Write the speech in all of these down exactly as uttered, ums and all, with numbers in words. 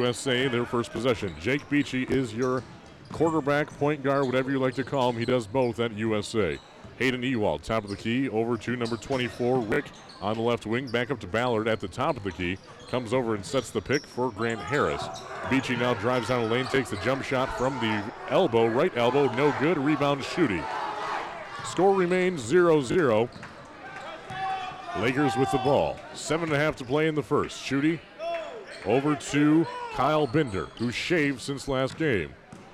S A their first possession. Jake Beachy is your quarterback, point guard, whatever you like to call him. He does both at U S A. Hayden Ewald, top of the key, over to number twenty-four, Rick on the left wing. Back up to Ballard at the top of the key. Comes over and sets the pick for Grant Harris. Beachy now drives down the lane, takes the jump shot from the elbow, right elbow, no good. Rebound, Schutte. Score remains zero zero. Lakers with the ball. Seven and a half to play in the first. Schutte over to Kyle Binder, who shaved since last game.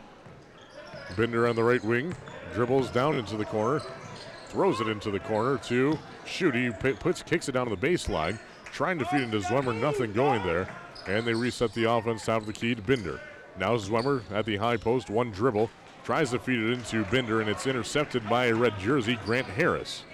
Binder on the right wing, dribbles down into the corner, throws it into the corner to Schutte, puts, kicks it down to the baseline, trying to feed into Zwemmer, nothing going there, and they reset the offense top of the key to Binder. Now Zwemmer at the high post, one dribble, tries to feed it into Binder, and it's intercepted by a red jersey, Grant Harris.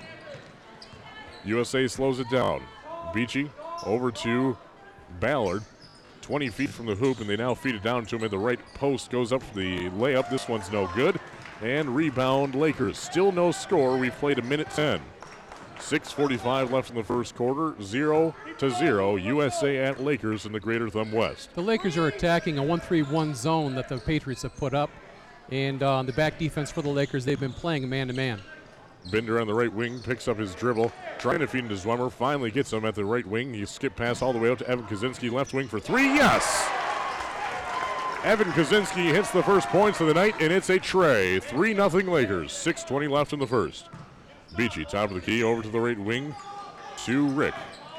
U S A slows it down. Beachy over to Ballard, twenty feet from the hoop, and they now feed it down to him at the right post. Goes up for the layup. This one's no good. And rebound, Lakers. Still no score. We've played a minute ten. six forty-five left in the first quarter. Zero to zero. U S A at Lakers in the Greater Thumb West. The Lakers are attacking a one three one zone that the Patriots have put up. And on uh, the back defense for the Lakers, they've been playing man-to-man. Binder on the right wing picks up his dribble, trying to feed into Zwemmer, finally gets him at the right wing. He skip pass all the way out to Evan Kaczynski, left wing for three, yes! Evan Kaczynski hits the first points of the night, and it's a tray. three nothing Lakers, six twenty left in the first. Beachy, top of the key, over to the right wing to Rick.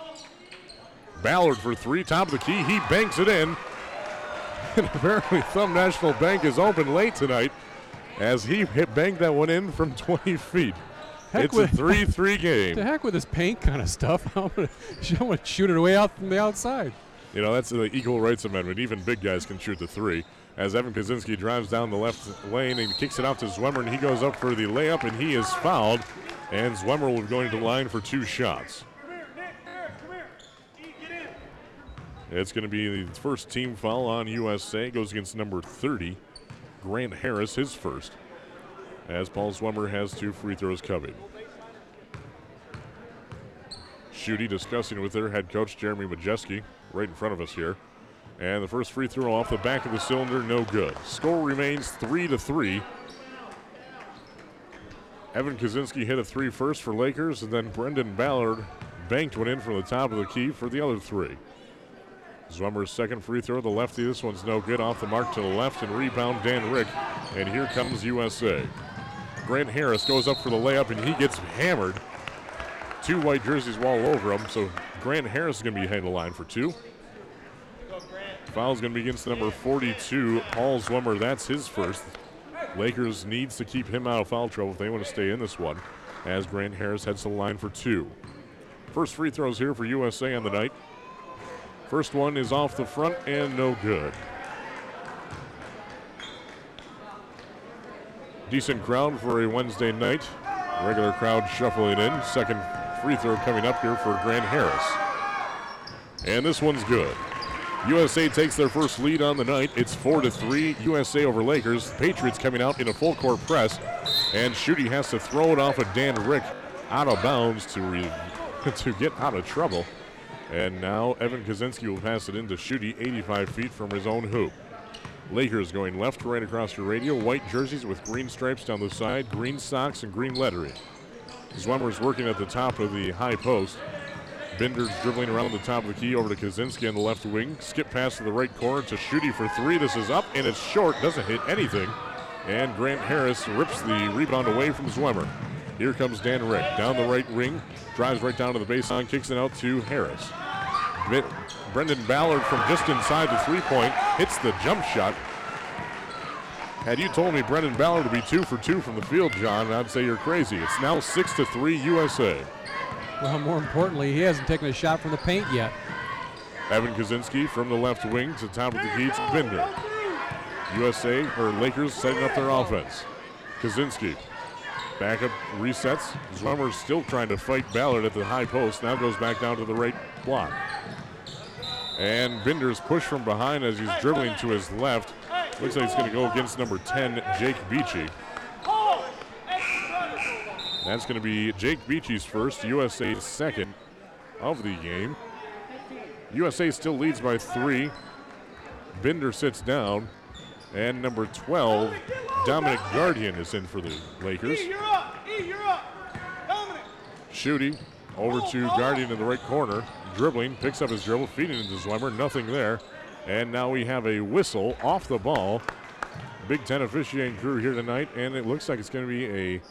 Ballard for three, top of the key, he banks it in. And apparently Thumb National Bank is open late tonight as he hit banked that one in from twenty feet. Heck it's with, a three three game. To heck with this paint kind of stuff. I'm going to shoot it away out from the outside. You know, that's the Equal Rights Amendment. Even big guys can shoot the three. As Evan Kaczynski drives down the left lane and kicks it out to Zwemmer, and he goes up for the layup, and he is fouled. And Zwemmer will be going to the line for two shots. It's going to be the first team foul on U S A. Goes against number thirty, Grant Harris, his first, as Paul Zwemmer has two free throws covered. Schutte discussing with their head coach, Jeremy Majeski, right in front of us here. And the first free throw off the back of the cylinder, no good. Score remains three to three. Evan Kaczynski hit a three first for Lakers, and then Brendan Ballard banked one in from the top of the key for the other three. Zwemmer's second free throw, the lefty, this one's no good, off the mark to the left, and rebound Dan Rick, and here comes U S A. Grant Harris goes up for the layup, and he gets hammered. Two white jerseys all over him, so Grant Harris is going to be heading the line for two. Foul's going to be against number forty-two, Paul Zwemmer. That's his first. Lakers needs to keep him out of foul trouble if they want to stay in this one, as Grant Harris heads to the line for two. First free throws here for U S A on the night. First one is off the front and no good. Decent crowd for a Wednesday night. Regular crowd shuffling in. Second free throw coming up here for Grant Harris. And this one's good. U S A takes their first lead on the night. It's four to three. U S A over Lakers. Patriots coming out in a full court press. And Schutte has to throw it off of Dan Rick out of bounds to, re- to get out of trouble. And now Evan Kaczynski will pass it into Schutte, eighty-five feet from his own hoop. Lakers going left right across your radio. White jerseys with green stripes down the side, green socks, and green lettering. Zwemmer's working at the top of the high post. Binder's dribbling around the top of the key over to Kaczynski on the left wing. Skip pass to the right corner to Schutte for three. This is up, and it's short. Doesn't hit anything. And Grant Harris rips the rebound away from Zwemmer. Here comes Dan Rick down the right wing. Drives right down to the baseline, kicks it out to Harris. Brendan Ballard from just inside the three-point hits the jump shot. Had you told me Brendan Ballard would be two for two from the field, John, I'd say you're crazy. It's now six to three U S A. Well, more importantly, he hasn't taken a shot from the paint yet. Evan Kaczynski from the left wing to the top of the key to Binder. U S A, or Lakers, setting up their offense. Kaczynski. Back up, resets. Zwemmer's still trying to fight Ballard at the high post. Now goes back down to the right block. And Binder's pushed from behind as he's dribbling to his left. Looks like he's going to go against number ten, Jake Beachy. That's going to be Jake Beachy's first, U S A's second of the game. U S A still leads by three. Binder sits down. And number twelve, Dominic Guardian, is in for the Lakers. E, you're up. E, you're up. Dominic. Shooting over to Guardian in the right corner. Dribbling, picks up his dribble, feeding into Zwemmer. Nothing there. And now we have a whistle off the ball. Big Ten officiating crew here tonight, and it looks like it's going to be a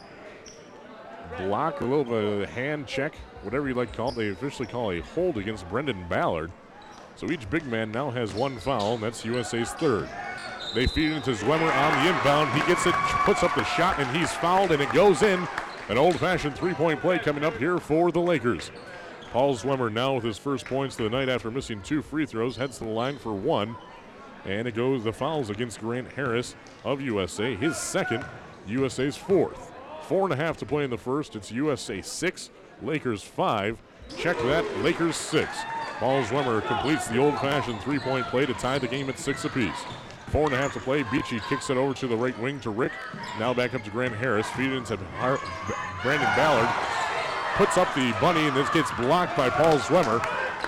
block, a little bit of a hand check, whatever you like to call it. They officially call a hold against Brendan Ballard. So each big man now has one foul, and that's U S A's third. They feed it into Zwemmer on the inbound. He gets it, puts up the shot, and he's fouled, and it goes in. An old-fashioned three-point play coming up here for the Lakers. Paul Zwemmer now with his first points of the night after missing two free throws, heads to the line for one. And it goes the fouls against Grant Harris of U S A. His second, U S A's fourth. Four and a half to play in the first. It's U S A six, Lakers five. Check that, Lakers six. Paul Zwemmer completes the old-fashioned three-point play to tie the game at six apiece. Four and a half to play. Beachy kicks it over to the right wing to Rick. Now back up to Grant Harris. Feed it into Har- Brandon Ballard. Puts up the bunny, and this gets blocked by Paul Zwemmer.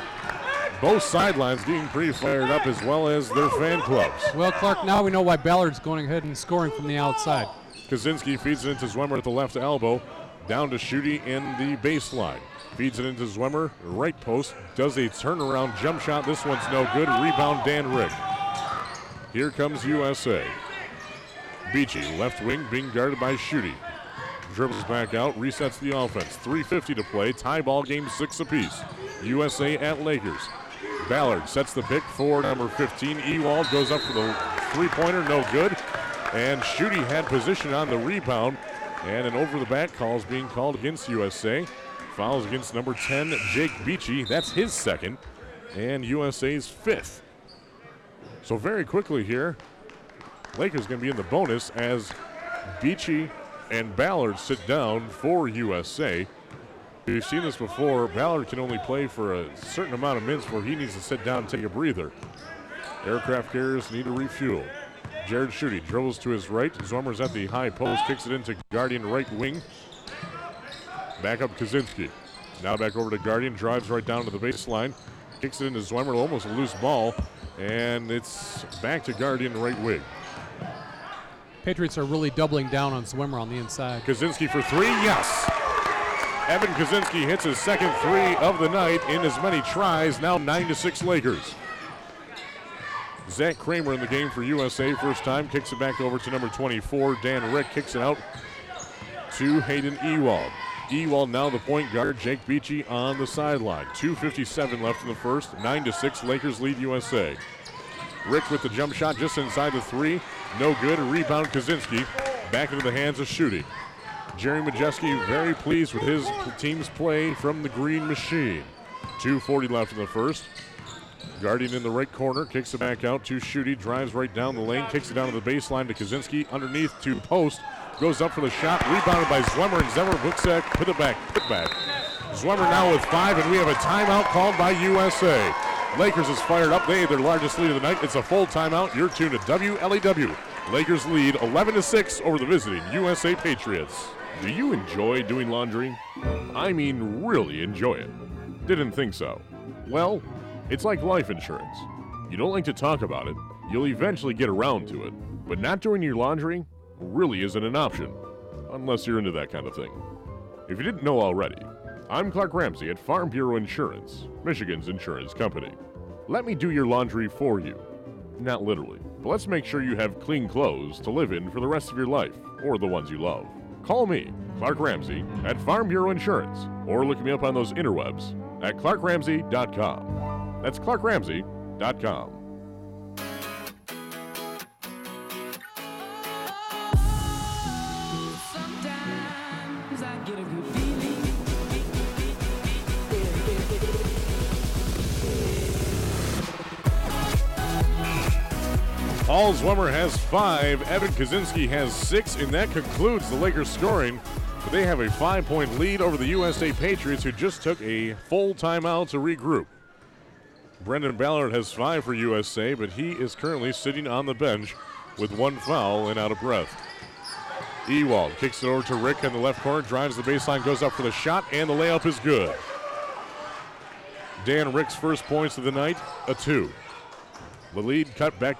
Both sidelines getting pretty fired up, as well as their fan clubs. Well, Clark, now we know why Ballard's going ahead and scoring from the outside. Kaczynski feeds it into Zwemmer at the left elbow. Down to Schutte in the baseline. Feeds it into Zwemmer, right post. Does a turnaround jump shot. This one's no good. Rebound, Dan Rick. Here comes U S A. Beachy, left wing, being guarded by Schutte. Dribbles back out, resets the offense. three fifty to play, tie ball game, six apiece. U S A at Lakers. Ballard sets the pick for number fifteen. Ewald goes up for the three-pointer, no good. And Schutte had position on the rebound. And an over-the-back call is being called against U S A. Fouls against number ten, Jake Beachy. That's his second. And U S A's fifth. So very quickly here, Lakers going to be in the bonus as Beachy and Ballard sit down for U S A. We've seen this before. Ballard can only play for a certain amount of minutes where he needs to sit down and take a breather. Aircraft carriers need to refuel. Jared Schutte dribbles to his right. Zwemmer's at the high post, kicks it into Guardian right wing. Back up Kaczynski. Now back over to Guardian, drives right down to the baseline. Kicks it into Zwemmer, almost a loose ball. And it's back to Guardian right wing. Patriots are really doubling down on Zwemmer on the inside. Kaczynski for three, yes. Evan Kaczynski hits his second three of the night in as many tries, now nine to six Lakers. Zach Kramer in the game for U S A, first time, kicks it back over to number twenty-four. Dan Rick kicks it out to Hayden Ewald. Ewald now the point guard, Jake Beachy on the sideline. two fifty-seven left in the first, nine to six, Lakers lead U S A. Rick with the jump shot just inside the three, no good, rebound Kaczynski, back into the hands of Schutte. Jerry Majeski very pleased with his team's play from the Green Machine. two forty left in the first. Guardian in the right corner, kicks it back out to Schutte, drives right down the lane, kicks it down to the baseline to Kaczynski, underneath to post, goes up for the shot, rebounded by Zwemmer, and Zwemmer looks at, put it back, put it back. Zwemmer now with five, and we have a timeout called by U S A. Lakers is fired up, they had their largest lead of the night. It's a full timeout, you're tuned to W L A W. Lakers lead eleven to six over the visiting U S A Patriots. Do you enjoy doing laundry? I mean, really enjoy it. Didn't think so. Well, it's like life insurance. You don't like to talk about it, you'll eventually get around to it. But not doing your laundry really isn't an option, unless you're into that kind of thing. If you didn't know already, I'm Clark Ramsey at Farm Bureau Insurance, Michigan's insurance company. Let me do your laundry for you. Not literally, but let's make sure you have clean clothes to live in for the rest of your life, or the ones you love. Call me, Clark Ramsey, at Farm Bureau Insurance, or look me up on those interwebs at clark ramsey dot com. That's clark ramsey dot com. Paul Zwemmer has five, Evan Kaczynski has six, and that concludes the Lakers scoring. But they have a five-point lead over the U S A Patriots, who just took a full timeout to regroup. Brendan Ballard has five for U S A, but he is currently sitting on the bench with one foul and out of breath. Ewald kicks it over to Rick in the left corner, drives the baseline, goes up for the shot, and the layup is good. Dan Rick's first points of the night, a two. The lead cut back